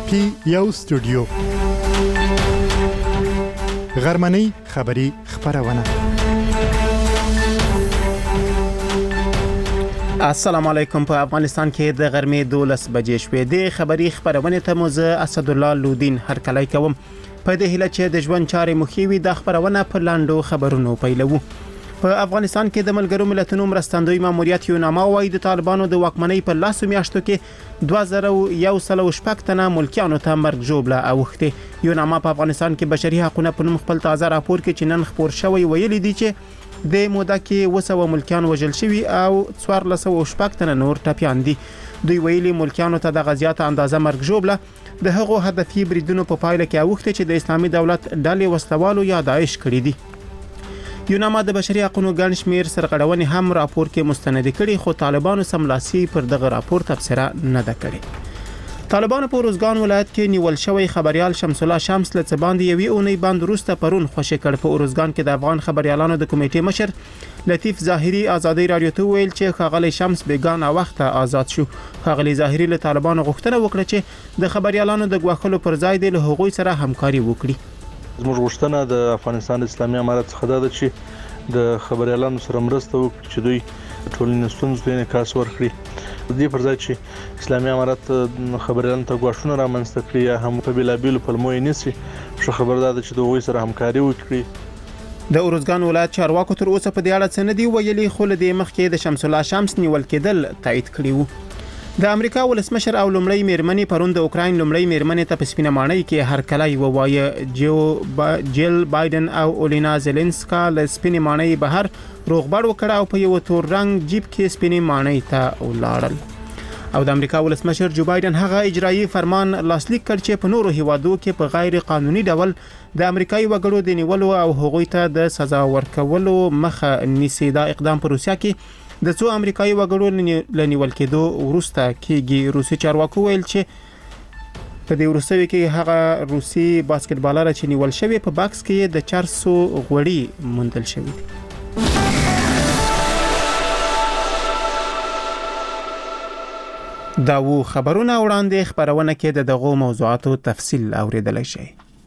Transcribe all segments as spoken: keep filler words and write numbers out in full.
پی یو سټوډیو غرمنۍ خبری خبرونه. السلام علیکم. په افغانستان کې د غرمې دولس بجې شوې د خبری خبرونه ته موزه اسدالله لودین هرکلی کوم. په دې هیله چې د ژوند چارې مخیوي د خبرونه په لاندو خبرونو پیلوو. په افغانستان کې د ملګرو ملتونو مرستندوی ماموریت یوناما وايي د طالبانو د واکمنۍ په لاسو میاشتو کې دوه زره یو سل او شپږ تنه ملکیانو ته مرګ ژوبله اوښتې. یوناما په افغانستان کې بشري حقوقو په نوم خپل تازه راپور کې چې نن خبر شوی ویلي دی چې د موده کې وسو ملکیان وژل شوي او څوارلس سوه او شپږ تنه نور ټپیان دي. دوی ویلي ملکیانو ته د غزيات اندازه مرګ ژوبله د هغو هدفي بریدونو په پایله کې اوښتې چې د اسلامي دولت ډلې وسلوالو یا داعش کړی دي. یوناما د بشري حقوقو ګڼ شمېر سرغړونې هم راپور کې مستند کړي، خو طالبانو سملاسي پر دغه راپور تبصره نه ده کړې. طالبانو په روزګان ولایت کې نیول شوی خبريال شمس الله شمس له څباندې یوې اونۍ باندې وروسته پرون خوشی کړ. په روزګان کې د افغان خبريالانو د کمیټې مشر لطیف ظاهری ازادي رادیو ته ویل چې خاغلی شمس بیګانه وخت آزاد شو. خاغلی ظاهری له طالبانو غوښتنه وکړه چې د خبريالانو د غواخلو پر ځای د هغوی سره همکاري وکړي. زموږ غوښتنه د افغانستان اسلامي امارت څخه ده چې د خبريالانو سره مرسته وکړي چې دوی ټولنې ستونزې ته انعکاس ورکړي. د دې پر ځای چې اسلامي امارت خبريالانو ته غواښونه رامنځته کړي یا هم په بلابلو پلمو یې نسی ښه خبر ده چې دوی سره همکاري وکړي. د اورزګان ولایت چارواکو تر اوسه په دې اړه څه نه دی ویلي، خو له دې مخکې د شمس الله شمس نیول کېدل تایید کړي وو. د امریکا ولسمشر او لومړی میرمنې پرون د اوکراین لومړی میرمنې ته په سپینه ماڼۍ کې هرکلی ووایه. جو با جیل بایدن او اولینا زيلنسکا له سپینه ماڼۍ بهر روغبړ وکړ او په یو تور رنگ جیب کې سپینه ماڼۍ ته ولاړل. او د امریکا ولسمشر جو بایدن هغه اجرایی فرمان لاسلیک کړ چې په نورو هیوادو کې په غیر قانوني ډول د امریکایي وګړو د نیولو او هغوی ته د سزا ورکولو مخه نیسي. دا اقدام په روسیا کې د څو امریکایي وګړو لنیول کېدو وروسته کېږي. روسي چارواکو ویل چې په دې وروستیو کې هغه روسي باسکټبالر چې نیول شوی په باکس کې د چارسو غوړي موندل شوی دي. دا وو خبرونه وړاندې خبرونه کې د دغو موضوعاتو تفصیل اوریدل شي.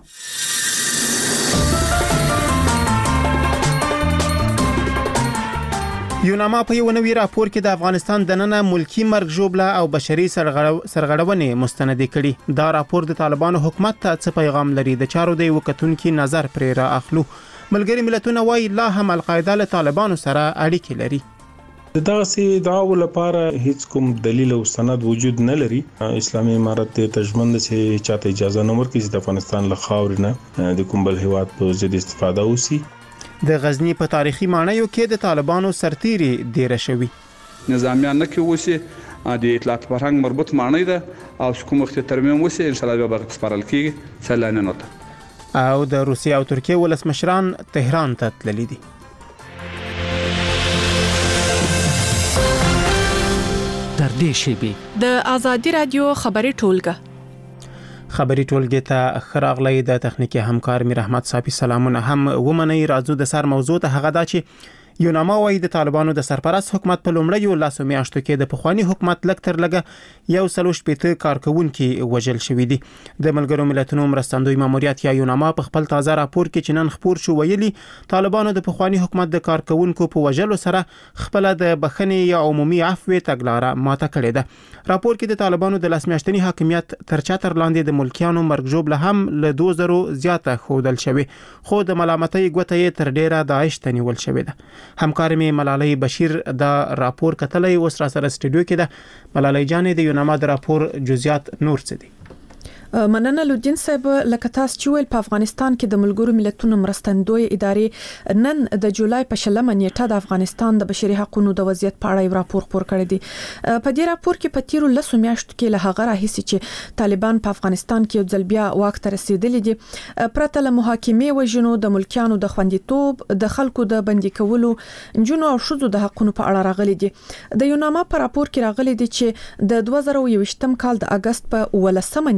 یوناما په یو نوی راپور کې د افغانستان دننه ملکی مرګ ژوبله او بشري سرغړونې مستند کړي. دا راپور د طالبانو حکومت ته څه پیغام لري؟ د چارو د وکتونکو نظر پرې را اخلو. ملګری ملتونه وايي لا هم القاعده له طالبانو سره اړیکې لري. دغه سي دعاو لپاره هیڅ کوم دلیل او سند وجود نه لري. اسلامي امارت ته تجمند سي چاته اجازه نه ورکړي چې د افغانستان له خاورې نه د کوم بل هیواد په ضد استفاده وشي. د غزنی په تاریخي ماڼیو کې د طالبانو سرتيري ډیره شوی. نظامیان نه کې وسی د اطلاعات فرهنګ مربوط ماڼۍ ده او کوم وخت ترمیم وسی ان شاء الله به سپارل کیږي سلانه نوته. او د روسیې او ترکیې ولسمشران تهران ته تللي دي. در دې شیبې د ازادي رادیو خبري ټولګه خبري ټولګه ته خراغلی د تخنیکی همکار میر احمد صافي سلامونه هم ومني. راځو د سر موضوع ته هغه دا چې یوناما وايي د طالبانو د سرپرست حکومت په لومړیو لاسو میاشتو کې د پخوانی حکومت لک تر لګه یو سلو شپېته کارکونکو وژل شوې دي. د ملګرو ملتونو مرستندوی ماموریت یا یوناما په خپل تازه راپور کې چې نن خبر شو ویلي طالبانو د پخوانی حکومت د کارکونکو په وژلو سره خپل د بخښنې یا عمومي عفو تګلاره ماته کړې ده. راپور کې د طالبانو د لاسمیاشتنی حاکمیت تر چتر لاندې د ملکیانو مرګ ژوبله هم له دوه زره زیاته خودل شوی، خو د ملامتۍ ګوته یې تر ډیره داعش ته نیول شوی ده. همکار می ملالۍ بشیر دا راپور کتلې اوس را سره سټوډیو کې ده. ملالۍ جانې د یوناما د راپور جزئیات نور څه دي؟ مننه لودین صاحب. لکه تاسو چې ویل په افغانستان کې د ملګرو ملتونو مرستندوی ادارې نن د جولای په شلمه نیټه د افغانستان د بشري حقوقو د وضعیت په اړه یو راپور خپور کړی دی. په دې راپور کې په تیرو لسو میاشتو کې له هغه راهیسې چې طالبان په افغانستان کې یو ځل بیا واک ته رسیدلي دي پرته له محاکمې وژنو د ملکیانو د خوندیتوب د خلکو د بندي کولو جنو او شذو د حقوقو په اړه راغلي دي. د یوناما په راپور کې راغلي دي چې د دوه زره یو ویشتم کال د اگست په ولسمه نیټه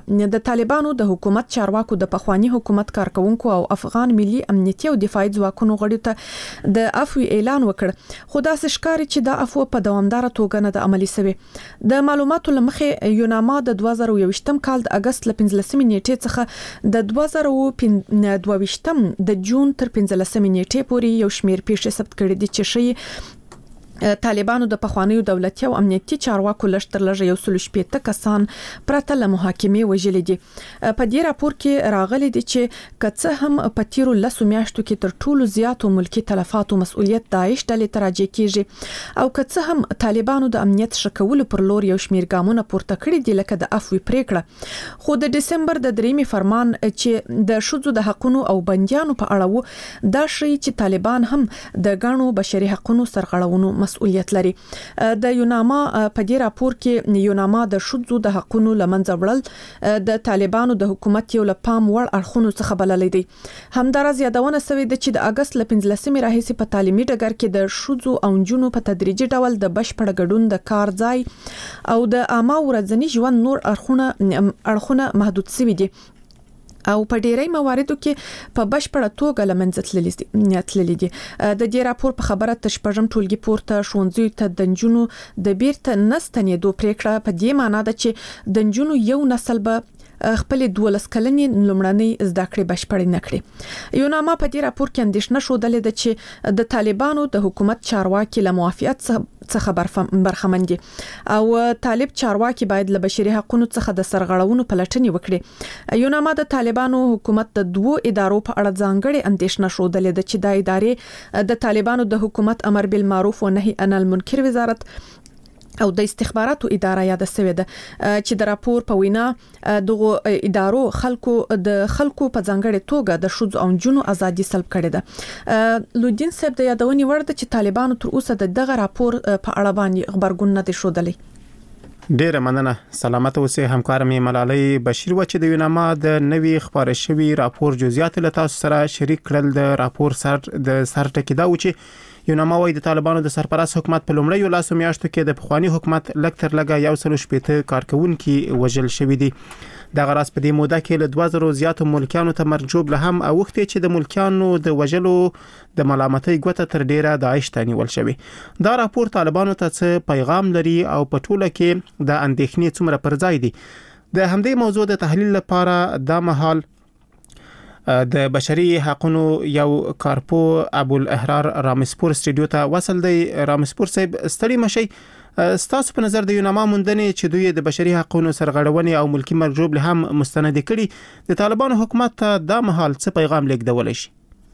د طالبانو د حکومت چارواکو د پخوانی حکومت کارکونکو او افغان ملي امنیتي او دفاعي ځواکونو غړو ته د عفو اعلان وکړ، خو دا ښکاري چې دا عفو په دوامدار توګه نه د عملی شوی. د معلوماتو لمخې یوناما د دوه زره یوویشتم کال د اگست ل پنځلسمې نیټې څخه د دوه زره دوه ویشتم د جون تر پنځلسمې نیټې پورې یو شمېر پیښې ثبت کړي دي چې شي طالبانو د پخوانیو دولتي او امنیتي چارواکو لشتر لږ یو سل شپږ کسان پرته له محاکمې وژل دي. په دې راپور کې راغلي دي چې کڅه هم په تیرو لسو میاشتو کې تر ټولو زیاتو ملکی تلفاتو مسؤلیت داعش ډلې ته راجع کیږي، او کڅه هم طالبانو د امنیت شکولو پر لور یو شمېر ګامونه پورته کړي دي لکه د عفو پریکړه. خو د دسمبر د دریمې فرمان چې د شذو د حقونو او بنديانو په اړه وو، دا شی چې طالبان هم د ګڼو بشري حقونو سرغړونو مسؤلیت لري. د یوناما په دې راپور کې یوناما د شذو د حقونو لمنځه وړل د طالبانو د حکومت یو لپام وړ اړخونو څخه بللې دي. همدارس یادونه شوې ده چې د اگست ل پنځلسمې راهیسې په تعلیمي ډګر کې د شذو او نجونو په تدریجي ډول د بشپړ ګډون د کار ځای او د عامه ورځني ژوند نور اړخونه اړخونه محدود شوي دي او په ډیری مواردو کې په بشپړه توګه لمنځه تللي دي. د دې راپور په خبره تشپږم ټولګي پورته ښوونځیو ته د نجونو د بیرته نستنېدو پریکړه په دې معنی ده چې د نجونو یو نسل به خپل دولس کلنې لومړنۍ زده کړې بشپړې نه کړي. یوناما په دې راپور کې اندېښنه ښودلې ده چې د طالبانو د حکومت چارواکي له موافقت څخه برخمن دي او طالب چارواکي باید له بشري حقوقو څخه د سرغړونو پلټنې وکړي. یوناما د طالبانو حکومت د دوو ادارو په اړه ځانګړې اندېښنه ښودلې ده چې دا ادارې د طالبانو د حکومت امر بالمعروف و نهي عن المنکر وزارت او د استخباراتو اداره یاد شوې ده چې د راپور په وینا دغه ادارو خلکو د خلکو په ځانګړي توګه د شذو او جنو ازادي سلب کړې ده. لودین صاحب د یادونې وړ ده چې طالبانو تر اوسه د دغه راپور په اړه باندې خبرګون نه دي ښودلې. ډیره مننه. سلامت اوسئ. همکار مې ملالۍ بشیر و چې د یوناما د نوي خبره شوی راپور جزئیات له تاسو سره شریک کړل. د راپور سر د سر ټکی دا و چې یوناما وايي د طالبانو د سرپرست حکومت په لومړیو لاسو میاشتو کې د پخوانی حکومت لږ تر لږه یو سل شپږ کارکونکي وژل شوي دي. د غراس په دې موده کې له دوه زره زیاتو ملکیانو ته مرجوب له هم اوختي چې د ملکیانو د وژلو د ملامتۍ ګوته تر ډیره داعش ته نیول شوی. دا راپور طالبانو ته څه پیغام لري او په ټوله کې د اندېښنې څومره پر ځای دي؟ د همدې موضوع د تحلیل لپاره دا مهال د بشري حقوقو یو کارپو ابو الاحرار رامسپور سټډیو ته وصل دی. رامسپور صاحب ستړي مشي، ستاسو په نظر د یوناما موندنې چې دوی د بشري حقوقو سرغړونې او ملکی مرجوب له هم مستند کړي د طالبانو حکومت ته دا مهال څه پیغام لیږدول شي؟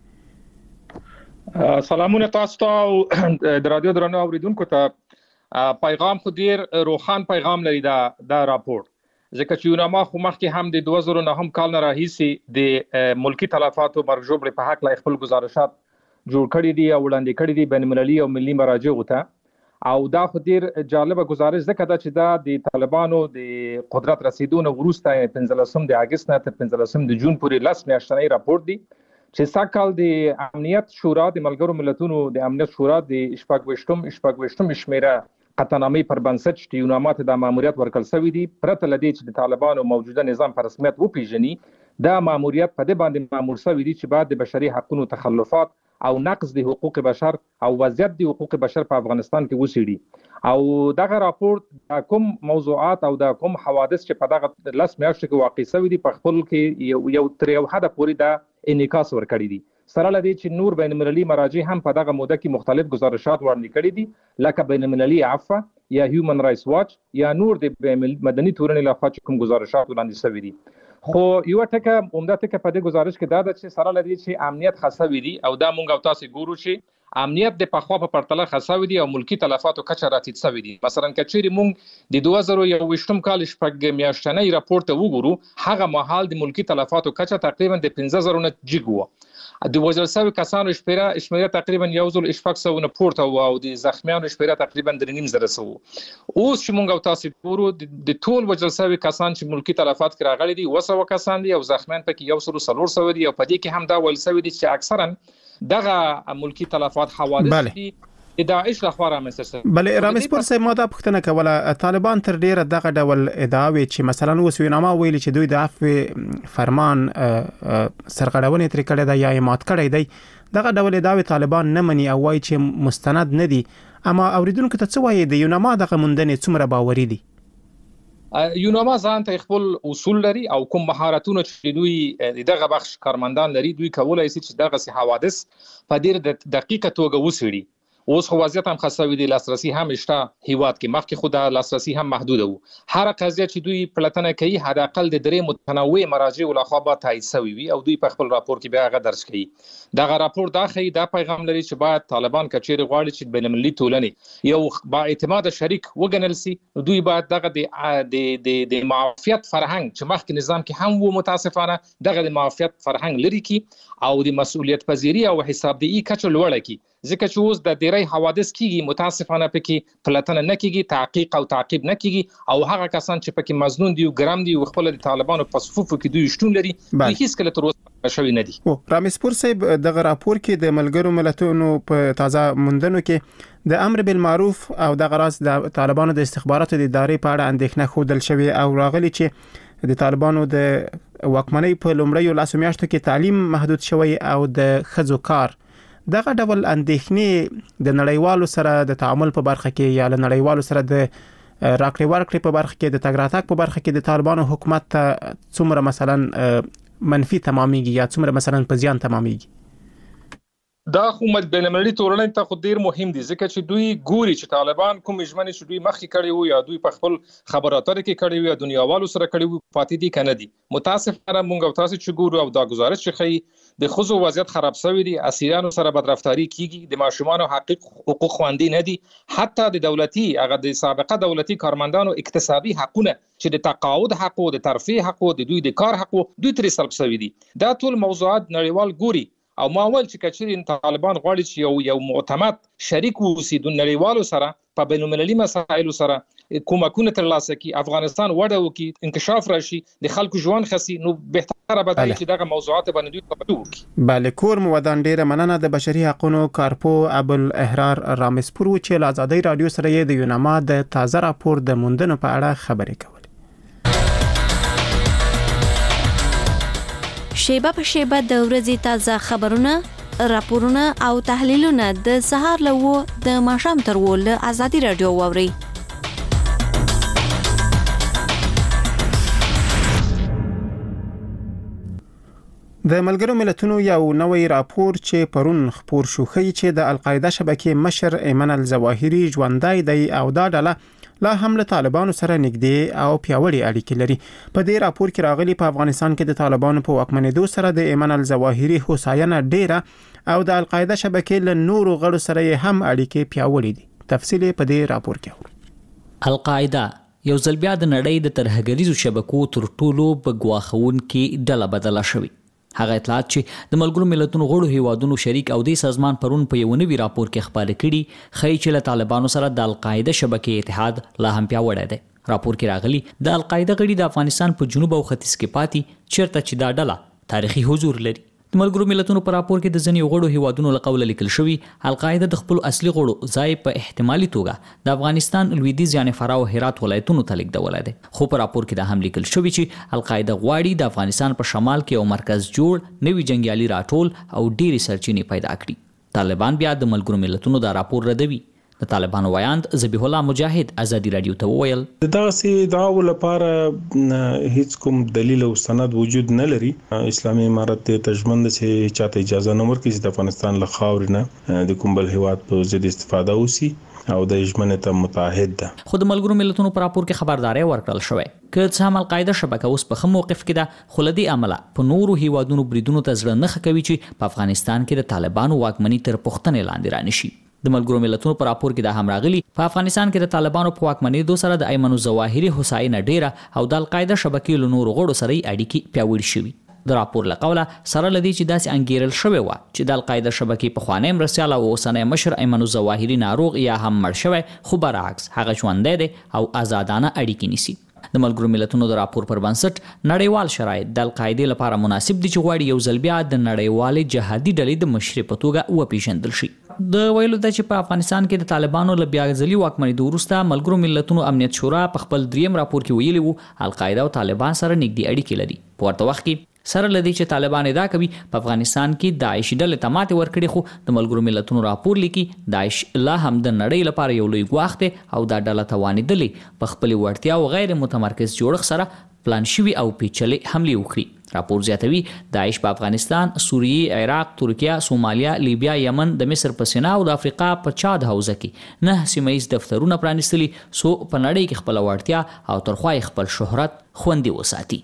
سلامونه تاسو ته د رادیو درنو اوریدونکو ته. پیغام خو ډیر روښان پیغام لري دا د راپور، ځکه چې یوناما خو مخکې هم د دوه زره نهم کال نه راهیسې د ملکی تلفاتو مرجوب په حق لا خپل گزارشات جوړ کړي دي او وړاندې کړي دي بین المللي او ملي مراجعو ته. او دا خو ډیر جالبه گزارش ځکه دا چې دا د طالبانو د قدرت رسیدونه وروسته پنځلسم د اگست نه تر پنځلسم د جون پورې لس میاشتنی راپور دی چې ساکال د امنیت شورا د ملګرو ملتونو د امنیت شورا د شپږویشتم شپږویشتم شمیره قطعنامې پر بنسټ چې یوناما ته د ماموریت ورکړل شوی دی، پرته لدی چې د طالبانو موجوده نظام په رسمیت وپیژني، دا ماموریت په دې باندې مامور شوی دی چې بعد د بشري حقوقو تخلفات او نقض د حقوق بشر او وضعیت د حقوق بشر په افغانستان کې وسیړي. او دغه راپور د کوم موضوعات او د کوم حوادث چې په دغه لس میاشتو کې واقع شوی دي په خپل کې یو یو تر یو حد پورې دا انعکاس ورکړي دي، سره لدی چې نور بین المللي مراجع هم په دغه موده کې مختلف گزارشات وړاندې کړي دي، لکه بین المللي عفو یا هیومن رائټس واچ یا نور د مدني تورنې لخوا چې کوم گزارشات وړاندې شوي دي. خو یو ټکه عمده ټکه په دې گزارش کې دا ده چې سره لدی چې امنیت خاصوي دي او دا مونږ او تاسو ګورو چې امنیت د پخوا په پرتله خاصوي دي او ملکی تلفاتو کچه راتید شوی دي. مثلا کچېری مونږ د دوه زره یوویشتم کال شپږ میاشتنی راپور ته وګورو، هغه مهال د ملکی تلفاتو کچه تقریبا د پنځه زره نه جګ و. د وژل شوي کسانو شمیره شمیره تقریبا یو زر شپږ سوه نه پورته و او د زخمیانو شمیره تقریبا درې نیم زره سو. اوس چې مونږ او تاسو ګورو د ټول وژل شوي کسان چې ملکی تلفات کې راغلي دي اوه سوه کسان دي او زخمیان پکې یو سل څلور سوه دي او په دې کې هم دا ویل شوی دي چې اکثرا دغه ملکی تلفات حوادث دي د داعش لخوا رامنځته. بلې رامز پور صاحب ما دا پوښتنه کوله، طالبان تر ډیره دغه ډول ادعاوې چې مثلا وسوینامه ویلي چې دوی د عفو فرمان سرغړونې ترې کړې ده یا یې مات کړی دی، دغه ډول ادعاوې طالبان نه مني او وایي چې مستند نه دي. اما اوریدونکو ته څه وایي د یوناما دغه موندنې څومره باوري دي؟ یوناما ځان ته خپل اصول لري او کوم مهارتونه چې دوی دغه بخش کارمندان لري، دوی کولای شي چې دغه حوادث په ډیر دقیقه توګه وڅېړي. اوس خو وضعیت هم خاصوي دی، لاسرسي هم شته هیواد کې، مخکې خو د لاسرسي هم محدود وو. هر قضیه چې دوی پلټنه کوي حد اقل د درې متنوع مراجع لخوا به تایید شوی وي او دوی په خپل راپور کې بیا هغه درج کوي. دغه راپور دا ښیي، دا پیغام لري چې باید طالبان کچېرې غواړي چې بین المللي ټولنې یو با اعتماد شریک وګڼل سي، دوی باید دغه د د د معافیت فرهنګ چې مخکې نظام کې هم وو متاسفانه دغه د معافیت فرهنګ لري کی او د مسؤلیت پذیری او حسابدهي کچه لوړه کی. ځکه چې اوس د ډیری حوادث کیږي متاسفانه پکې پلټنه نه کیږي، تحقیق او تعقیب نه کیږي او هغه کسان چې پکې مظنون دي او ګرام دي او خپل د طالبانو په صفوفو کې دوی شتون لري، دوی هیڅ کله تر اوسه شوی نه دي. او رامز پور صاحب دغه راپور کې د ملګرو ملتونو په تازه موندنو کې د امر بالمعروف او دغه راز د طالبانو د استخباراتو د ادارې په اړه اندېښنه خوندل شوی او راغلی چې د طالبانو د واکمنۍ په لومړیو لاسو میاشتو کې تعلیم محدود شوی او د ښځو کار. دغه ډول اندېښنې د نړیوالو سره د تعامل په برخه کې یا له نړیوالو سره د راکړې ورکړې په برخه کې د تګ راتګ په برخه کې د طالبانو حکومت ته څومره مثلا منفي تمامېږي یا څومره مثلا په زیان تمامېږي؟ دا خو بین المللي ټولنې ته خو ډیر مهم دي، ځکه چې دوی ګوري چې طالبان کوم ژمنې چې دوی مخکې کړي وو یا دوی په خپل خبراتو کې کړي وو یا دنیاوالو سره کړي وو پاتې دي کنه دي. متاسفانه مونږ او تاسو چې ګورو او دا گزارش چې خي د خزو وضعیت خراب شوی دي، اسیرانو سره بدرفتاری کیږي، د ماشومان حقوق حقوق خوندي نه دي، حتی د دولتي هغه د سابقه دولتي کارمندانو اقتصادي حقونه چې د تقاعد حق او د ترفیع حق او د دوی د کار حق دوی ترې سلب شوی دي. دا ټول موضوعات نړیوال ګوري او ما ول چې کچې طالبان غواړي چې یو یو معتمد شریک ووسی د نړیوالو سره په بین المللي مسایلو سره کومکونه ترلاسه کی، افغانستان وړو کی انکشاف راشي، د خلکو ژوند خسي، نو بهتره به دی چې دغه موضوعات باندې دوی توجه وکړي. بله کور مو ودان ډیره مننه د بشري حقوقو کارپو ابوالاحرار رامز پور چې له آزادۍ رادیو سره د یوناما د تازه راپور د موندنو په اړه خبرې کولې. شیبه په شیبه د ورځې تازه خبرونه، راپورونه او تحلیلونه د سهار له و د ماښام تر و له آزادۍ رادیو واورئ. د ملګرو ملتونو یو نوې راپور چې پرون خپور شو ښیي چې د القاعده شبکې مشر ایمن الظواهري ژوندی دی او دا ډله لا هم له طالبانو سره نږدې او پیاوړي اړیکې لري. په دې راپور کې راغلي په افغانستان کې د طالبانو په واکمنېدو سره د ایمن الظواهري هوساینه ډیره او د القاعده شبکې له نورو غړو سره هم اړیکې پیاوړي دي. تفصیل په دې راپور کې اورئ. القاعده یو ځل بیا د نړۍ د ترهګریزو شبکو تر ټولو په ګواښونکې ډله بدله شوې. هغه اطلاعات چې د ملګرو ملتونو غړو هیوادونو شریک او د سازمان پرون په یو نوي راپور کې خبرې کړي ښیي چې له طالبانو سره د القاعده شبکې اتحاد لا هم پیاوړی دی. راپور کې راغلي د القاعده غړي د افغانستان په جنوب او ختیځ کې پاتې چیرته چې دا ډله تاریخي حضور لري. د ملګرو ملتونو په راپور کې د ځینې غړو هیوادونو له قوله لیکل شوی القاعده د خپل اصلي غړو ځای په احتمالي توګه د افغانستان لویدیځ یعنی فراه او هرات ولایتونو ته لیږدولی دی. خو په راپور کې دا هم لیکل شوی چې القاعده غواړي د افغانستان په شمال کې یو مرکز جوړ، نوي جنګیالي راټول او ډېرې سرچینې پیدا کړي. طالبان بیا د ملګرو ملتونو دا راپور ردوي. د طالبانو ویاند ذبیح الله مجاهد آزادي رادیو ته وویل دغه سي دعاو لپاره هیڅ کوم دلیل او سند وجود نه لري. اسلامي امارت ته تجمند چې چاته اجازه نه ورکړي چې د افغانستان له خاورې نه د کوم بل هیواد په ضد استفاده وسی او د ژمنې ته متعهد ده. خو د ملګرو ملتونو په راپور کې خبرداري ورکړل شوې که څه هم القاعده شبکه اوس په ښه موقف کې ده، خو له دې امله په نورو هیوادونو بریدونو ته زړه نه ښه کوي چې په افغانستان کې د طالبانو واکمني تر پوښتنې لاندې رانشي. د ملګرو ملتونو په راپور کې دا هم راغلي په افغانستان کې د طالبانو په واکمنېدو سره د ایمن الظواهري هوساینه ډیره او د القاعده شبکې له نورو غړو سره اړیکې پیاوړې شوي. د راپور له قوله سره لدی چې داسې انګیرل شوی و چې د القاعده شبکې په خوانی مرسیال او اوسنۍ مشر ایمن الظواهري ناروغ یا هم مړ شوی، خو برعکس هغه ژوندی دی او آزادانه اړیکې نیسي. د ملګرو ملتونو د راپور پر بنسټ نړیوال شرایط د القاعده لپاره مناسب دي چې غواړي یو ځل بیا د نړیوالې جهادي ډلې د مشر په توګه وپیژندل شي. د ویلو د چې په افغانستان کې د طالبانو له بیا ځلي واکمنۍ وروسته ملګرو ملتونو امنیت شورا په خپل دریم راپور کې ویلي وو القاعده او طالبان سره نږدې اړیکې لري. په ورته وخت کې سره لدی چې طالبان ادعا کوي په افغانستان کې داعش ډلې ته ماتې ورکړي، خو د ملګرو ملتونو راپور لیکي داعش لا هم د نړۍ لپاره یو لوی ګواښ دی او دا ډله توانېدلې په خپل وړتیا او غیر متمرکز جوړښت سره پلان شوي او پیچلې حملې وکړي. راپور زیاتوي داعش په افغانستان، سوریه، عراق، ترکیه، سومالیا، لیبیا، یمن، د مصر په سینا او د افریقا په چاد حوزه کې نه سیمه ایز دفترونه پرانیستلي سو په نړۍ کې خپل وړتیا او ترخوای خپل شهرت خوندي وساتي.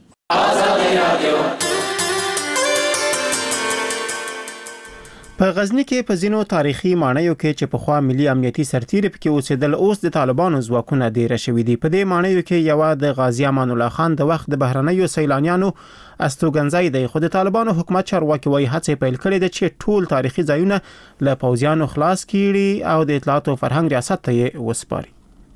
په غزنی کې په ځینو تاریخي ماڼیو کې چې په خوا ملي امنیتي سرتیري پکې اوسېدل اوس د طالبانو ځواکونه ډېر شوي دي. په دې ماڼیو کې یو د غازی امان الله خان د وخت د بهرنیو سیلانیانو استوګنځای دی، خو د طالبانو حکومت چارواکي وايي هڅې پیل کړې ده چې ټول تاریخي ځایونه له پوځیانو خلاص کړي او د اطلاعات او فرهنګ ریاست ته یې وسپاري.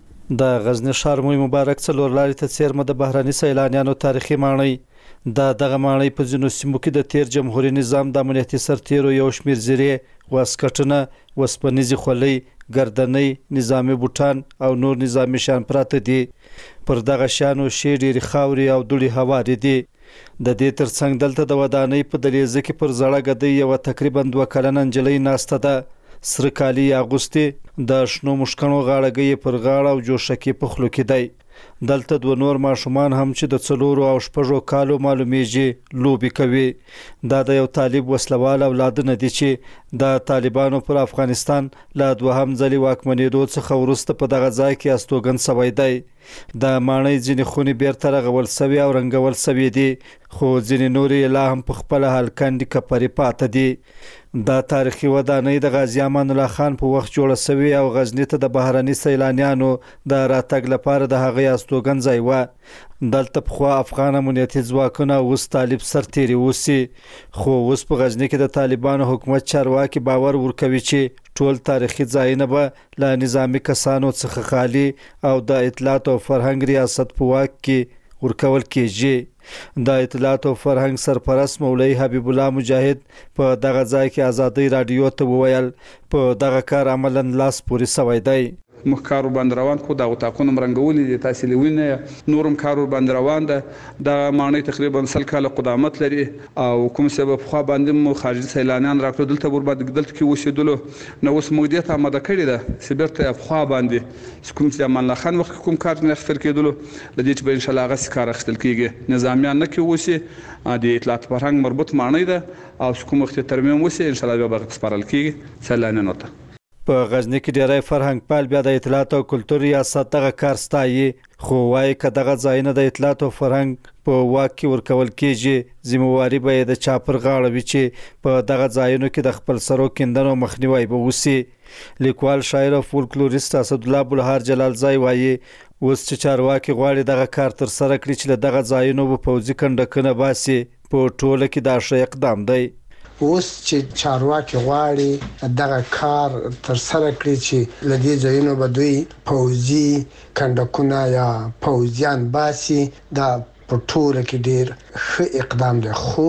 د غزنی ښار مو مبارک څلور لارې ته څیرمه د بهرني سیلانیانو تاریخي ماڼۍ دا دغه ماڼۍ په ځینو سیمو کې د تیر جمهوریت نظام د امنیتي سرتیرو یو شمیر زیرې، واسکټونه، وسپنیزې خولۍ، ګردنۍ، نظامي بوټان او نور نظامي شیان پراته دي. پر دغه شیانو شی ډېرې خاورې او دوړې هوارې دي. د دې ترڅنګ دلته د ودانۍ په دهلیزه کې پر زړه ګدۍ یوه تقریبا دوه کلنه نجلۍ ناسته ده. سره کالي اغوستې، د شنو مشکڼو غاړګۍ پر غاړه او جوشکې په خولو کې دی. دلته دوه نور ماشومان هم چې د څلورو او شپږو کالو معلومیږي لوبې کوي. دا د یو طالب وسلوال اولادونه دي چې د طالبانو پر افغانستان له دوهم ځلې واکمنېدو څخه وروسته په دغه ځای کې استوګن سوی دی. د ماڼۍ ځینې خونې بیرته رغول سوي او رنګول سوي دي، خو ځینې نورې لا هم په خپله هلکندې کپرې پاته دي. دا تاریخي ودانۍ د غازی امان الله خان په وخت جوړه سوي او غزنی ته د بهرني سیلانیانو د راتګ لپاره د هغې استوګنځای و. دلته پخوا افغان امنیتي ځواکونه اوس طالب سرتیري اوسي، خو اوس په غزنی کې د طالبانو حکومت چارواکي باور ورکوي چې ټول تاریخي ځایونه به له نظامي کسانو څخه خالي او د اطلاعات او فرهنګ ریاست په واک کې ورکول کېږي. د اطلاعات او فرهنګ سرپرست مولوي حبیب الله مجاهد په دغه ځای کې آزادۍ رادیو ته وویل په دغه کار عملاً لاس پورې سوی دی. موږ کار باندې روان خو د اتاقونو مرنګولې دي، تاسو لوینه نورم کار باندې روان ده. د ماڼۍ تقریبا سل کاله قدامت لري او کوم سبب خو باندې مو خارجي سیلانیان راکړل دلته ور باندې دلته کې اوسېدلو نو اوس موږ دې ته آماده کړی ده سیبرته خو باندې کوم چې امان الله خان وخت کوم کار نه خفر کېدلو لدې چې به ان شاء الله غس کار اخستل کیږي. نظامیان نه کې اوسې د اطلاعات فرهنګ مربوط ماڼۍ ده او کوم وخت ترمیم وسه ان شاء الله به سپارل کیږي سیلانیانو ته. په غزنی کې ډیری فرهنګ پال بیا د اطلاعات او کلتور ریاست دغه کار ستایي، خو وايي که دغه ځایونه د اطلاعات او فرهنګ په واک کې ورکول کېږي ذمہواري به یې د چا پر غاړه وي چې په دغه ځایونو کې د خپل سرو کیندنو مخنیوی به وسي. لیکوال، شاعر او فولکلوریست اسدالله بلهار جلالزای وايي اوس چې چارواکي غواړي دغه کار تر سره کړي چې له دغه ځایونو به پوځي کنډکونه باسي په ټوله کې دا ښه اقدام دی. اوس چې چارواکي غواړي دغه کار تر سره کړي چې لدې ځایونو به دوی پوځي کنډکونه یا پوځیان باسي، دا په ټوله کې ډېر ښه اقدام دی. خو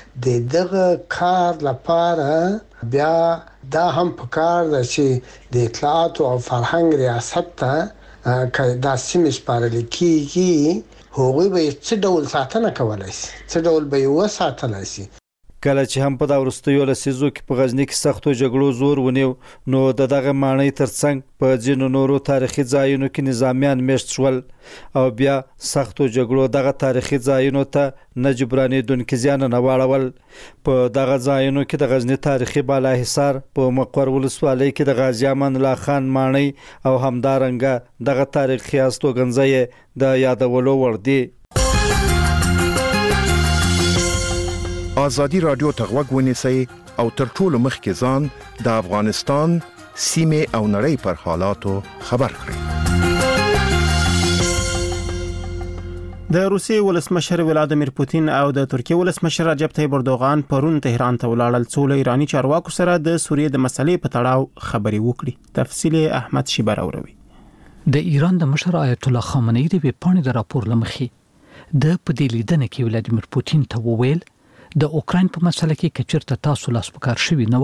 د دغه کار لپاره بیا دا هم پکار ده چې د اطلاعات او فرهنګ ریاست ته که دا سیمې سپارل کېږي هغوی به څه ډول ساتنه کولی شي، څه ډول به یې وساتلی شي. کله چې هم په دا وروستیو لسیزو کې په غزنی کې سختو جګړو زور ونیو نو د دغه ماڼۍ ترڅنګ په ځینو نورو تاریخي ځایونو کې نظامیان میشت شول او بیا سختو جګړو دغه تاریخي ځایونو ته نه جبرانېدونکي زیانونه واړول. په دغه ځایونو کې د غزنی تاریخي بالاحصار په مقر ولسوالۍ کې د غازی امان الله خان ماڼۍ او همدارنګه دغه تاریخي استوګنځای د یادولو وړ دی. آزادی رادیو ته غوږ ونیسئ او تر ټولو مخکې ځان د افغانستان سیمې او نړۍ پر حالاتو خبر کړئ. د روسیې ولسمشر ولادیمیر پوتین او د ترکیې ولسمشر رجب طیب اردوغان پرون تهران ته ولاړل څو له ایرانی چارواکو سره د سوریې د مسلې په تړاو خبرې وکړي. تفصیل احمد شیبر اوروي. د ایران د مشر آیت الله خامنه‌ای د ویبپاڼې د راپور لمخې د په دې لیدنه کې ولادیمیر پوتین ته وویل د اوکراین په مسله کې کچرته تاسو لاس پکار شوی نه وای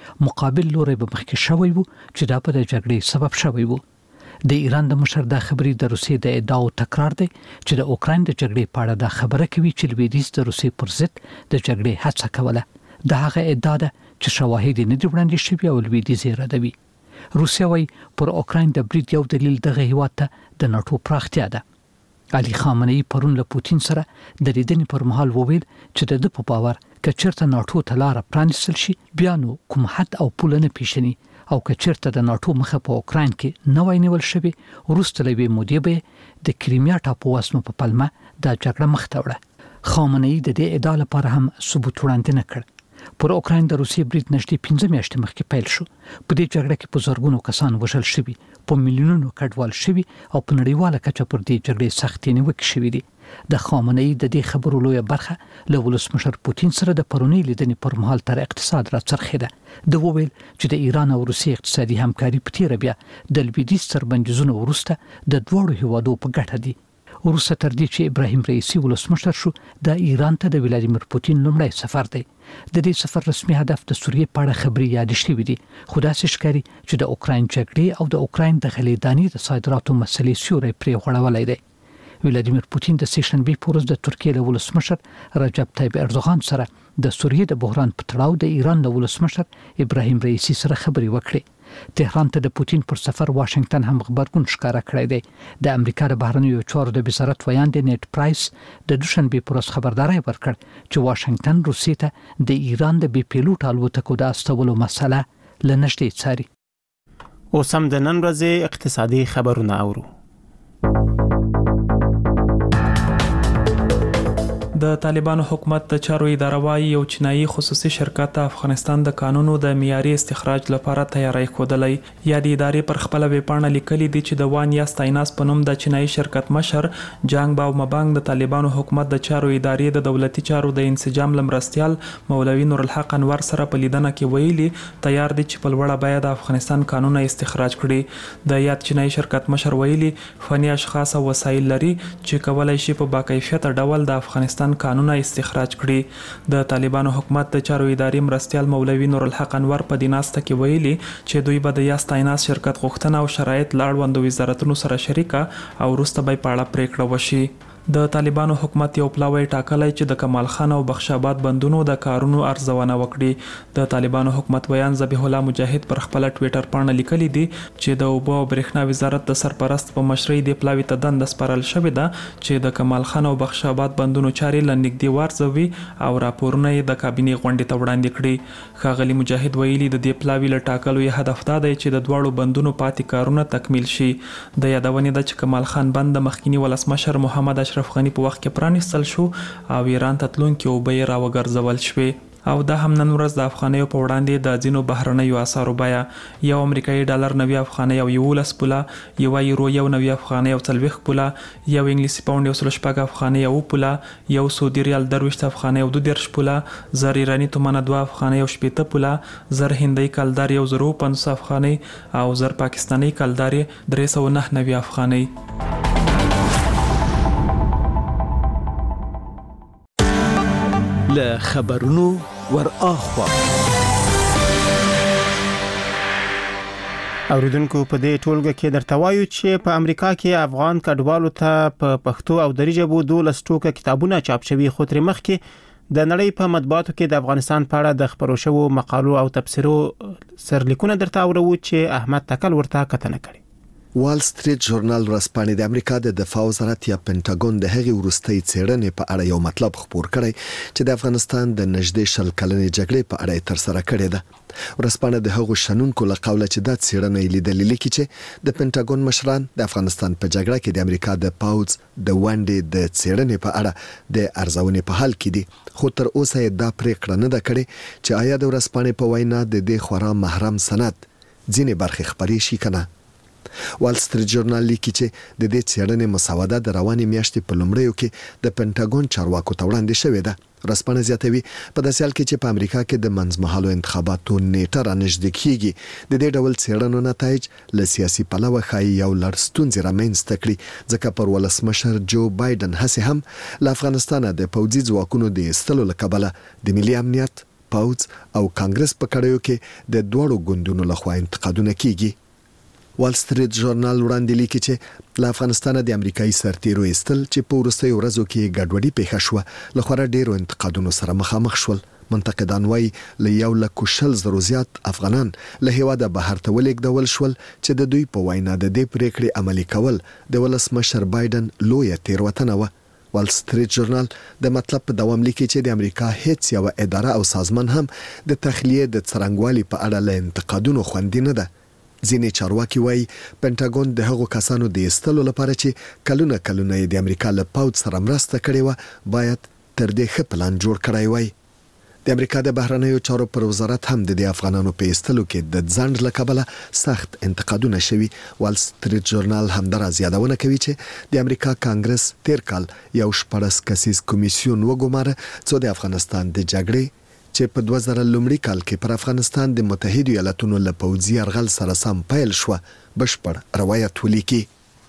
مقابل لوري به مخکې شوی وو چې دا په جګړې سبب شوی وو. د ایران د مشر د خبرې د روسیې د ادعاو تکرار دی چې د اوکراین د جګړې په اړه د خبره کوي چې لویدیځ د روسیې پر ضد د جګړې هڅه کوله. د هغه ادعا ده چې شواهد نه دي وړاندې شوي او لویدیځ یې ردوي. روسیا وايي پر اوکراین د برید یو دلیل دغه هیواد ته د ناتو پراختیا ده. علي خامنه‌ای پرون له پوتین سره د لیدنې پر مهال وویل چې د په باور کچرته ناتو ته لار پرانیستل شي بیا نو کوم حد او پوله نه پیښني او کچرته د ناتو مخه په اوکراین کې نوای نیول شوی وروسته لوي مودې به د کریمیا ټاپو وسمه په پلمه د جګړه مخ ته وړه. خامنه‌ای د دې ادعا لپاره هم ثبوت وړاندې نه کړ. پر اوکراین د روسیې برید نږدې پنځه میاشتې مخکې پیل شو. په دې جګړه کې په زرګونو کسان وژل شوي، په میلیونونو کډوال شوي او په نړیواله کچه پر دې جګړې سختې نیوکې شوي دي. د خامنه‌ای د دې خبرو لویه برخه له ولسمشر پوتین سره د پرونی لیدنې پر مهال تر اقتصاد را څرخېده. د وویل چې د ایران او روسیې اقتصادي همکاري په تیر بیا د لویدیځ تر بندیزونو وروسته د دوړو هیوادو په ګټه دي. وروسته تر دې چې ابراهیم رئیسی ولسمشر شو د ایران ته د ولادیمیر پوتین لومړی سفر دی. د دې سفر رسمي هدف د سوریې په اړه خبري یاد شوی دی، خو داسې ښکاري چې د اوکراین جګړې او د اوکراین د غلیدانی د صادراتو مسلې سیوري پرې غوړولای دی. ولادیمیر پوتین د سیشنبې پورز د ترکیې له ولسمشر رجب طیب اردوغان سره د سوریې د بحران په تړاو د ایران له ولسمشر ابراهیم رئیسی سره خبري وکړي. تهران ته د پوتین پر سفر واشنگټن هم خبرګون ښکارا کړی دی. د امریکا د بهرنیو چارو د وزارت ویاند نیټ پرایس د دوشنبې پر ورځ خبرداري ورکړ چې واشنگټن روسیې ته د ایران د بي پیلوټ الوتکو د استولو مسله لنشته څاري. اوس هم د نن ورځې اقتصادي خبرونه اورو. د طالبانو حکومت د چارو اداره وايي یو چینایي خصوصي شرکت افغانستان د قانونو د معیاري استخراج لپاره تیاری ښودلی. یا د ادارې پر خپل ویبپاڼه لیکلي دي چې د وان یا ستایناس په نوم د چینایي شرکت مشر جانګ باو مبانګ د طالبانو حکومت د چارو ادارې د دولتي چارو د انسجام لمرستيال مولوي نور الحق انور سره په لیدنه کې ویلي تیار دي چې په لوړه بیه د افغانستان قانونه استخراج کړي. د یاد چینایي شرکت مشر ویلي فني اشخاص او وسایل لري چې کولای شي په باکیفیت ډول د افغانستان قانونه استخراج کړي. د طالبانو حکومت د چارو ادارې مرستيال مولوي نور الحق انور په دیناسته کې ویلي چې دوی به د یاستایناس شرکت غوښتنه او شرایط لاړوند وزارتونو سره شریکه او وروسته به په اړه پریکړه وشي. د طالبانو حکومت یو پلاوی ټاکلی چې د کمال خان او بخش آباد بندونو د کارونو ارزونه وکړي. د طالبانو حکومت ویان ذبیح الله مجاهد پر خپل ټوئیټر باندې لیکلي دي چې د اوبو او برېښنا وزارت د سرپرست په مشرۍ د پلاوی ته دنده سپارل شوې ده چې د کمال خان او بخش آباد بندونو چارې لنګدي وارزوي او راپورونه یې د کابینې غونډې ته وړاندې کړي. ښاغلي مجاهد ویلي د دې پلاوی له ټاکلو یې هدف دا دی چې د دواړو بندونو پاتې کارونه تکمیل شي. د یادونې ده چې کمال خان بند د مخکینی ولسمشر محمد اشرف غنی په وخت کې پرانیستل شو او ایران ته تلونکي اوبه یې راوګرځول شوې. او دا هم نن ورځ د افغانیو په وړاندې د ځینو بهرنیو اسعارو بیه یو امریکایي ډالر نوي افغانۍ او یولس پوله، یو یورو یو نوي افغانۍ او څلوېښت پوله، یو انګلیسي پاونډ یو سل شپږ افغانۍ او پوله، یو سعودي ریال درویشت افغانۍ او دوه دېرش پوله، زر ایراني تومنه دوه افغانۍ او شپېته پوله، زر هندۍ کلدار یو زر اوه پنځوس افغانۍ او زر پاکستاني کلدار درې سوه نهه نوي افغانۍ. له خبرونو ور اخوا اوریدونکو په دې ټولګه کې درته وایو چې په امریکا کې افغان کډوالو ته په پښتو او دري ژبو دولس ټوکه کتابونه چاپ شوي، خو تر مخکې د نړۍ په مطبوعاتو کې د افغانستان په اړه د خبرو شوو مقالو او تبصرو سرلیکونه درته اورو چې احمد تکل ورته کتنه کړي. وال سټریټ ژورنال ورځپاڼې د امریکا د دفاع وزارت یا پینټاګون د هغې وروستۍ څېړنې په اړه یو مطلب خپور کړی چې د افغانستان د نږدې شل کلنې جګړې په اړه تر سره کړې ده. ورځپاڼه د هغو شنونکو له قوله چې دا څېړنه لیدلې لیکي چې د پینټاګون مشران د افغانستان په جګړه کې د امریکا د پاوځ د ونډې د څېړنې په اړه د ارزونې په حال کې دي، خو تر اوسه یې دا پریکړه نه ده کړې چې آیا د ورځپاڼې په وینا د دې خورا محرم سند ځینې برخې خپرې شي کنه. وال سټریټ ژورنال لیکي چې د دې څېړنې مسوده د روانې میاشتې په لومړیو کې د پینټاګون چارواکو ته وړاندې شوې ده. ورځپاڼه زیاتوي په داسې حال کې چې په امریکا کې د منځمهالو انتخاباتو نیټه رانږدې کیږي، د دې ډول څېړنو نتایج له سیاسي پلوه ښایي یو لړ ستونزې رامنځته کړي، ځکه پر ولسمشر جو بایدن هسې هم له افغانستانه د پوځي ځواکونو د ایستلو له کبله د ملي امنیت پاوز او کانګرس په کړیو کې د دوړو ګوندونو لخوا انتقادونه کیږي. وال سټریټ ژورنال وړاندې لیکي چې له افغانستان د امریکایي سرتیرو ایستل چې په وروستیو ورځو کې ګډوډي پیښه شوه لخوا ډیرو انتقادونو سره مخامخ شول. منتقدان وایي له یو لک شل زرو زیات افغانان له هیواده بهر ته ولیږدول شول چې د دوی په وینا د دې پریکړې عملي کول د ولسمشر بایدن لویه تیروتنه وه. وال سټریټ ژورنال د مطلب په دوام لیکي چې د امریکا هیڅ یو اداره او سازمان هم د تخلیه د څرنګوالي په اړه له انتقادونو خوندي نه ده. ځینې چارواکي وایي پینټاګون د هغو کسانو د ایستلو لپاره چې کلونه کلونه د امریکا له پوځ سره مرسته کړې وه باید تر دې ښه پلان جوړ کړی وای. د امریکا د بهرنیو چارو پر وزارت هم د دې افغانانو په ایستلو کې د ځنډ له کبله سخت انتقادونه شوي. وال سټریټ ژورنال همداراز یادونه کوي چې د امریکا کانګرس تیر کال یو شپږ کسیز کمیسیون وګماره څو د افغانستان د جګړې چې په دوه زره لومړي کال کې پر افغانستان د متحده ایالاتونو له پوځي یرغل سره سم پیل شو بشپړ روایت ولیکي.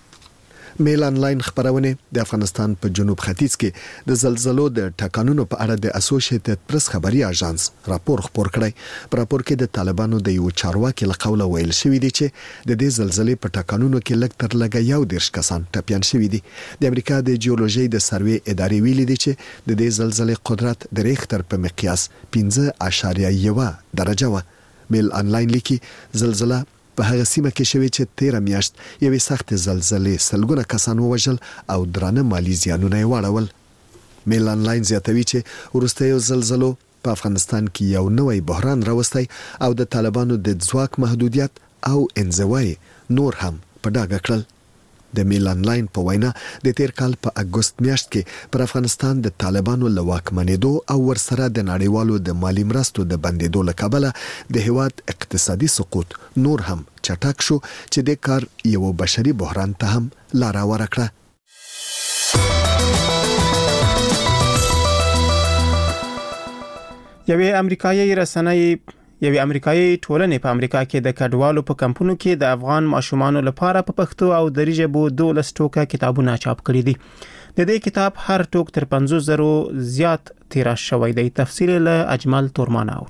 میل انلاین خبرونه د افغانستان په جنوب ختیځ کې د زلزلو د ټکانونو په اړه د اسوسییټډ پریس خبري اژانس راپور خپور کړی. په راپور کې د طالبانو د یو چارواکي له قوله ویل شوی دی چې د دې زلزلې په ټکانونو کې لږ تر لږه یو دیرش کسان ټپیان شوي دي. د امریکا د جیولوژي د سروې ادارې ویلي دي چې د دې زلزلې قدرت د ریختر په مقیاس پنځه اعشاریه یو درجه و. میل انلاین لیکي زلزلہ په هغه سیمه کې شوې چې تیره میاشت یوې سخت زلزلې سلګونه کسان ووژل او درانه مالی زیانونه یې واړول. میل انلاین زیاتوي چې وروستیو زلزلو په افغانستان کې یو نوی بحران راوستی او د طالبانو د ځواک محدودیت او انزوای نور هم په ډاګه کړل. د میل انلاین په وینا د تیر کال په اګوست میاشت کې پر افغانستان د طالبانو له واکمنېدو او ورسره د نړیوالو د مالی مرستو د بندېدو له کبله د هیواد اقتصادي سقوط نور هم چټک شو چې د کار یو بشري بحران ته هم لار ورکړه. یوې امریکایي رسنۍ یوې امریکایي ټولنې په امریکا کې د کډوالو په کمپونو کې د افغان ماشومانو لپاره په پښتو او دری ژبو دولس ټوکه کتابونه چاپ کړي دي. د دې کتاب هر ټوک تر پنځوس زرو زیات تیراژ شوی دی. تفصیل له اجمل تورمان اورو.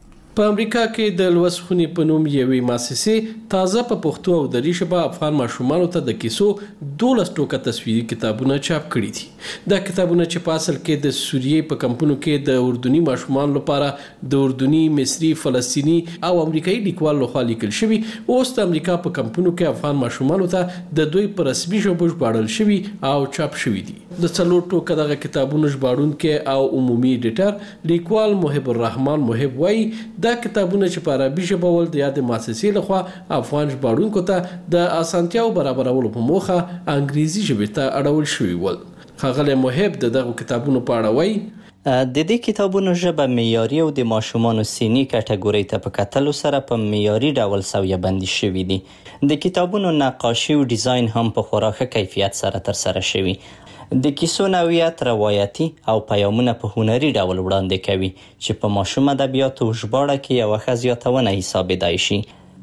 په امریکا کې د لوسخونی په نوم یوې مؤسسې تازه په پښتو او دری ژبه افغان ماشومانو ته د کیسو دولس ټوکه تصویري کتابونه چاپ کړي دي. دا کتابونه چې په اصل کې د سوریې په کمپونو کې د اردني ماشومانو لپاره د اردني، مصري، فلسطینی او امریکایي لیکوال لخوا لیکل شوي، اوس د امریکا په کمپونو کې افغان ماشومانو ته د دوی په رسمي ژبه ژباړل شوي او چاپ شوي دي. د څلور ټوکه دغه کتابونه ژباړونکي او عمومي ایډیټر لیکوال محب الرحمن محب وایي دا کتابونه چې په عربي ژبه ول د یاد مؤسسې لخوا افغان ژباړونکو ته د اسانتیاو برابرولو په موخه انګریزي ژبې ته اړول شوي ول. ښاغلی محب د دغه کتابونو په اړه وایي د دې کتابونو ژبه معیاري او د ماشومانو سني کټګوري ته په کتلو سره په معیاري ډول سویه بندي شوي دي. د کتابونو نقاشي او ډیزاین هم په خورا ښه کیفیت سره ترسره شوي. د کیسو نوعیت روایتي او پیغامونه په هنري ډول وړاندې کوي چې په ماشوم ادبیاتو ژباړه کې یو ښه زیاتونه حسابېدای شي.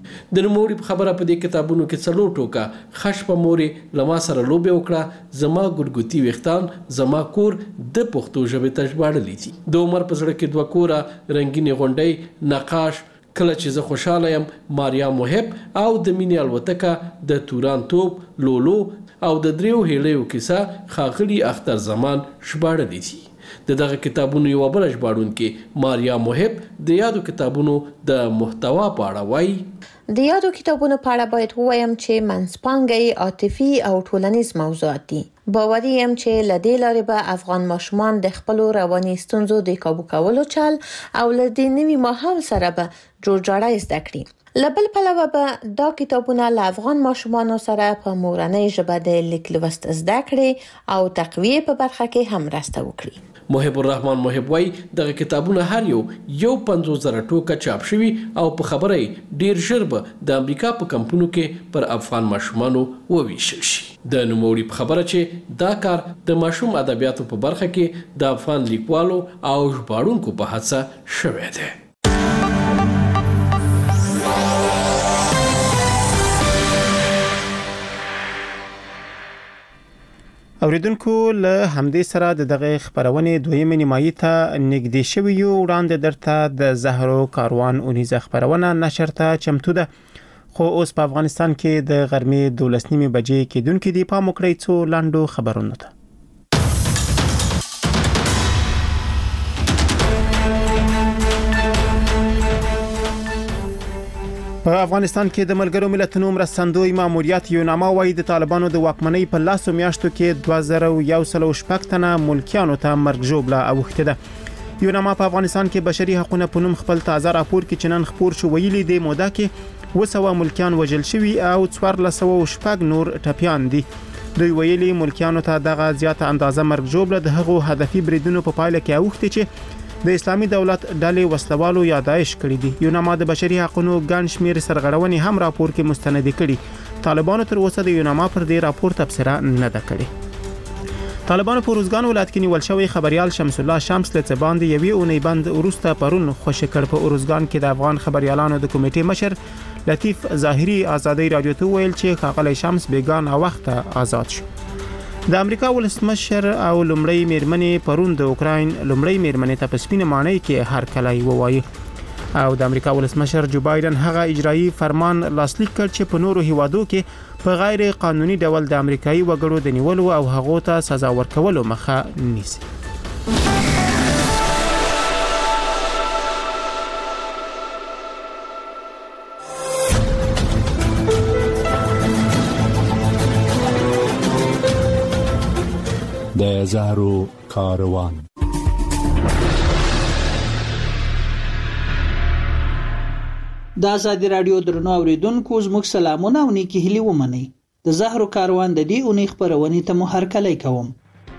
د نوموړي په خبره په دې کتابونو کې څلور ټوکه خش په مورې له ما سره لوبې وکړه، زما ګلګوتي ویښتان، زما کور د پښتو ژبې ته ژباړلي دي. د عمر په زړه کې دوه کوره، رنګینې غونډۍ، نقاش، کله چې زه خوشاله یم، ماریا محب او د مینې الوتکه، د توران توپ، لولو او د دریو هیلیو کیسه ښاغلي اختر زمان ژباړلي دي. د دغه کتابونو یوه بله ژباړونکې ماریا محب د یادو کتابونو د محتوا په اړه وایي د یادو کتابونو په اړه باید ووایم چې منځپانګه عاطفي او ټولنیز موضوعات دي. باوري یم چې له دې لارې به افغان ماشومان د خپلو رواني ستونزو د کابو کولو چل او له دې نوي ماحول سره به جوړجاړی زده کړي. له بل پلوه به دا کتابونه له افغان ماشومانو سره په مورنۍ ژبه د لیک لوست زده کړي او تقویه په برخه کې هم مرسته وکړي. محب الرحمن محب وایي دغه کتابونه هر یو یو پنځوس زره ټوکه چاپ شوي او په خبره ډیر ژر به د امریکا په کمپونو کې پر افغان ماشومانو وویشل شي. د نوموړي په خبره چې دا کار د ماشوم ادبیاتو په برخه کې د افغان لیکوالو او ژباړونکو په هڅه شوی دی. اوریدونکو له همدې سره د دغه خبرونه دویمه نیمایي ته نږدې شوی یو. وړاندې درته د زهرو کاروان اونیزه خبرونه نشر ته چمتو ده. خو اوس په افغانستان کې د غرمې دولس نیمه بجې کېدونکې دی. پام وکړئ څو لاندو خبرونه ته. په افغانستان کې د ملګرو ملتونو مرستندوی ماموریت یوناما وايي د طالبانو د واکمنۍ په لاسو میاشتو کې دوه زره یو سل او شپږ تنه ملکیانو ته مرګ ژوبله اوښته ده. یوناما په افغانستان کې بشري حقوقو په نوم خپل تازه راپور کې چنن خبر شو ویلي دی موده کې وسوه ملکیان وژل شوي او څوارلس سوه او شپږ نور ټپیان دي. دوی ویلي ملکیانو ته دغه زیاته اندازه مرګ ژوبله د هغو هدفي بریدونو په پایله کې اوښته چې د اسلامي دولت ډلې وسلوالو یادایش کړی دي. یوناما د بشري حقوقو ګڼ شمېر سرغړونې هم راپور کې مستند کړي. طالبانو تر اوسه د یوناما پر دې راپور تبصره نه ده کړې. طالبانو په روزګان ولایت کې نیول شوی خبريال شمس الله شمس له څباندې یوې اونۍ بند وروسته پرون خوشی کړ. په روزګان کې د افغان خبريالانو د کمیټې مشر لطیف ظاهری ازادي رادیو ته ویل چې خاغلی شمس بیګان وخت آزاد شو. د امریکا ولسمشر او لومړی میرمنې پرون د اوکراین لومړی میرمنې ته په سپینه مانۍ کې هر کله ووایي او د امریکا ولسمشر جو بایدن هغه اجرایی فرمان لاسلیک کړ چې په نورو هیوادو کې په غیر قانوني ډول د امریکایي وګړو د نیولو او هغو ته سزا ورکولو مخه نیسي. د زهرو کاروان. د آزادي رادیو درنو اوریدونکو زموږ سلامونه او نیکی هیلې ومنئ. د زهرو کاروان د دې اونۍ خبرونه ته مو هرکلی کوم.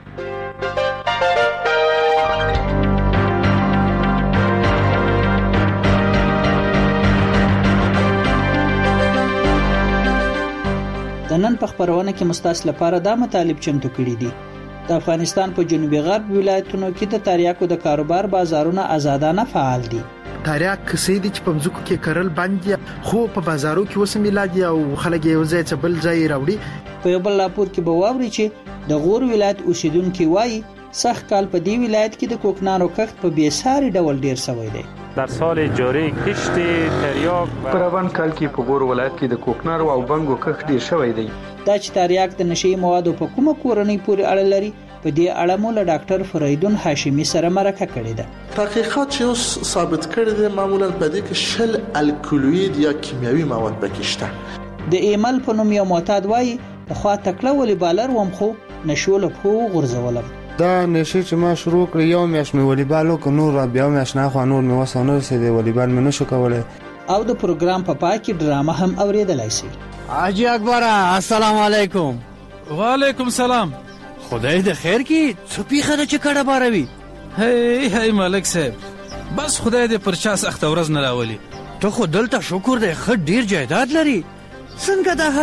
د نن په خبرونه کې مستاس لپاره دا مطالب چمتو کړي دي. د افغانستان په جنوبي غرب ولایتونو کې د تریاکو د کاروبار بازارونه آزادانه فعال دي. تریاک کسې دي چې په مځکو کې کرل باندې خو په بازارو کې وسه میلادي او خلک یو ځای ته بل ځای راوړي. په یو بل راپور کې به واوري چې د غور ولایت اوسیدونکو وایي سخت کال په دی ولایت کې د کوکنارو کښت په بیساري ډول ډیر شوی دی. در سال جاری کشت تریاک په روان کال کې په غور ولایت کې د کوکنارو او بنګو کښت ډیر شوی دی. دا چې تریاک د نشي موادو په کومه کورنۍ پورې اړه لري په دې اړه مو له ډاکټر فریدون هاشمی سره مرکه کړې ده. تحقیقات چې اوس ثابت کړي دي معمولا په دې کې شل الکلوید یا کیمیاوي مواد پکې شته. د ایمل په نوم یو معتاد وایي په خوا تکړه ولې بالر وم خو نشول په غرزولم. دا نشي چې ما شروع کړ یو میاش مې والیبال وک نور بیا میاش نه خو نور مې وسونه رسېدې والیبال مې نشو کولای. او د پروګرام په پای کې ډرامه هم اوریدلای شي. حاجی اکبر السلام علیکم. وعلیکم سلام. خدای د خیر کې څپی خره چې کړه باروي. هی هی ملک صاحب بس خدای دې پر چا سخت ورځ نه راولي. ته خو دلته شکر دې خډ ډیر جایداد لري څنګه دا